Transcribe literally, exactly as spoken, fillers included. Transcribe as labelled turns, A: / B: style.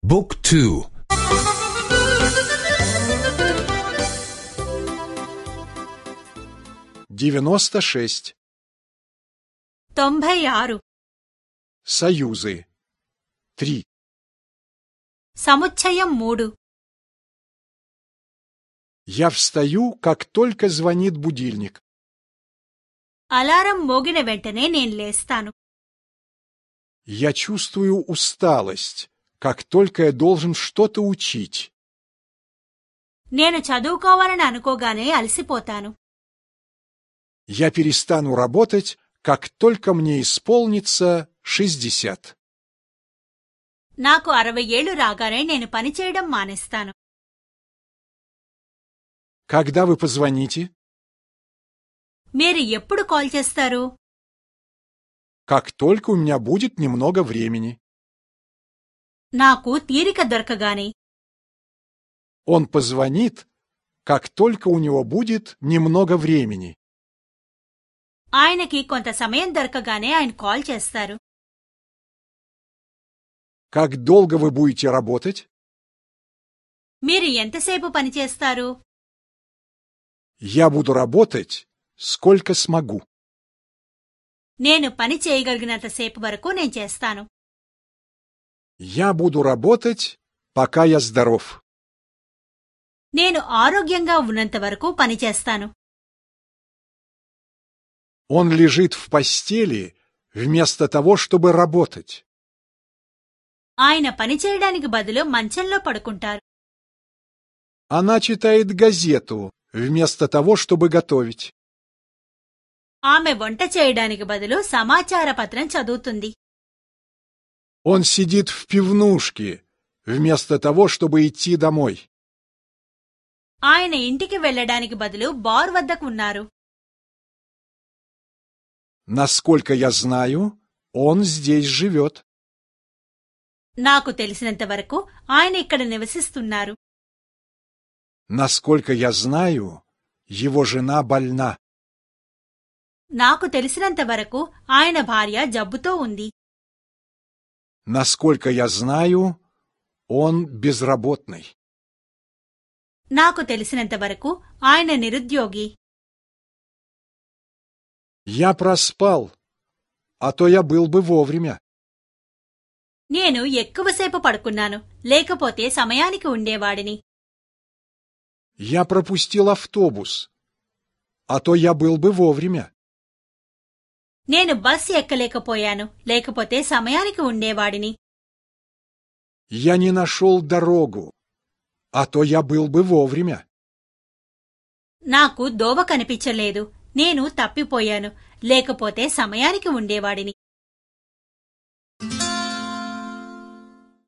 A: บุ๊กทู
B: девяносто шесть.
C: తొంభై ఆరు.
B: Союзы. Три.
C: సముచ్చయం మూడు.
B: Я встаю, как только звонит будильник.
C: అలారం మోగిన వెంటనే నేను లేస్తాను.
B: Я чувствую усталость, как только я должен что-то учить.
C: నేను చదువుకోవాలని అనుకోగానే అలసిపోతాను.
B: Я перестану работать, как только мне исполнится шестьдесят.
C: నాకు అరవై ఏళ్లు రాగానే నేను పనిచేయడం మానేస్తాను.
B: Когда вы позвоните?
C: మీరు ఎప్పుడు కాల్ చేస్తారు?
B: Как только у меня будет немного времени.
C: నాకు తీరిక దొరకగానే.
B: Он позвонит, как только у него будет немного времени.
C: ఆయనకి కొంత సమయం దొరకగానే ఆయన కాల్ చేస్తారు.
B: Как долго вы будете работать?
C: మీరు ఎంతసేపు పనిచేస్తారు?
B: Я буду работать, сколько смогу.
C: నేను పని చేయగలిగినంతసేపు వరకు నేను చేస్తాను.
B: Я буду работать, пока я здоров.
C: నేను ఆరోగ్యంగా ఉన్నంత వరకు పనిచేస్తాను.
B: Он лежит в постели вместо того, чтобы работать.
C: ఆయన పనిచేయడానికి బదులు మంచంలో పడుకుంటారు.
B: Она читает газету вместо того, чтобы готовить.
C: ఆమె వంట చేయడానికి బదులు సమాచార పత్రం చదువుతుంది.
B: Он сидит в пивнушке вместо того, чтобы идти домой.
C: ఆయన ఇంటికి వెళ్లడానికి బదులు బార్ వద్దకు ఉన్నారు.
B: Насколько я знаю, он здесь живет.
C: నాకు తెలిసినంత వరకు ఆయన ఇక్కడ నివసిస్తున్నారు.
B: Насколько я знаю, его жена больна.
C: నాకు తెలిసినంత వరకు ఆయన భార్య జబ్బుతో ఉంది.
B: Насколько я знаю, он безработный.
C: నాకు తెలిసినంత వరకు ఆయన నిరుద్యోగి.
B: Я проспал, а то я был бы вовремя.
C: నేను ఎక్కువసేపు పడుకున్నాను, లేకపోతే సమయానికి ఉండేవాడిని.
B: Я пропустил автобус, а то я был бы вовремя.
C: నేను బస్ ఎక్కలేకపోయాను, లేకపోతే సమయానికి ఉండేవాడిని.
B: Я не нашел дорогу, а то я был бы вовремя.
C: నాకు దోవ కనిపించలేదు, నేను తప్పిపోయాను, లేకపోతే సమయానికి ఉండేవాడిని.